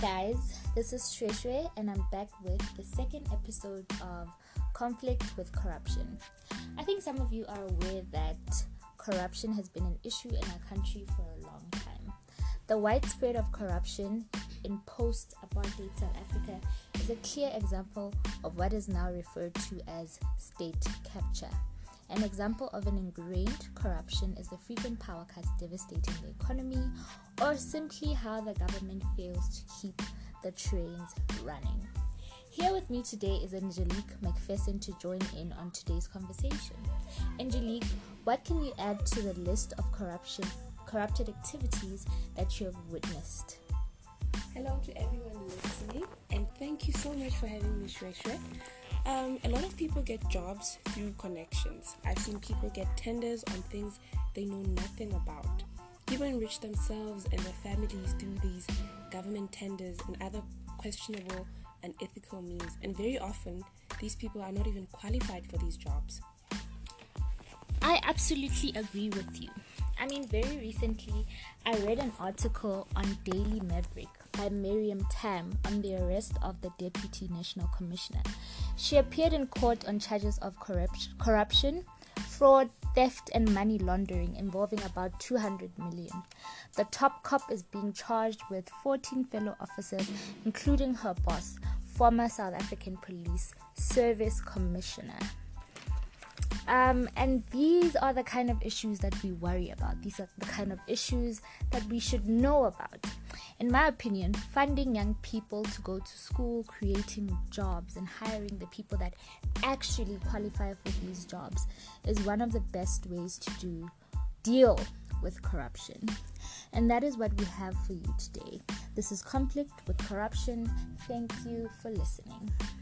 guys, this is Shweshwe and I'm back with the second episode of Conflict with Corruption. I think some of you are aware that corruption has been an issue in our country for a long time. The widespread of corruption in post-apartheid South Africa is a clear example of what is now referred to as state capture. An example of an ingrained corruption is the frequent power cuts devastating the economy, or simply how the government fails to keep the trains running. Here with me today is Angelique McPherson to join in on today's conversation. Angelique, what can you add to the list of corrupted activities that you have witnessed? Hello to everyone listening, and thank you so much for having me, Shweshwe. A lot of people get jobs through connections. I've seen people get tenders on things they know nothing about. People enrich themselves and their families through these government tenders and other questionable and ethical means. And very often, these people are not even qualified for these jobs. I absolutely agree with you. Very recently, I read an article on Daily Maverick by Miriam Tam on the arrest of the Deputy National Commissioner. She appeared in court on charges of corruption, fraud, theft, and money laundering involving about 200 million. The top cop is being charged with 14 fellow officers, including her boss, former South African Police Service Commissioner. And these are the kind of issues that we worry about. These are the kind of issues that we should know about. In my opinion, funding young people to go to school, creating jobs, and hiring the people that actually qualify for these jobs is one of the best ways to deal with corruption. And that is what we have for you today. This is Conflict with Corruption. Thank you for listening.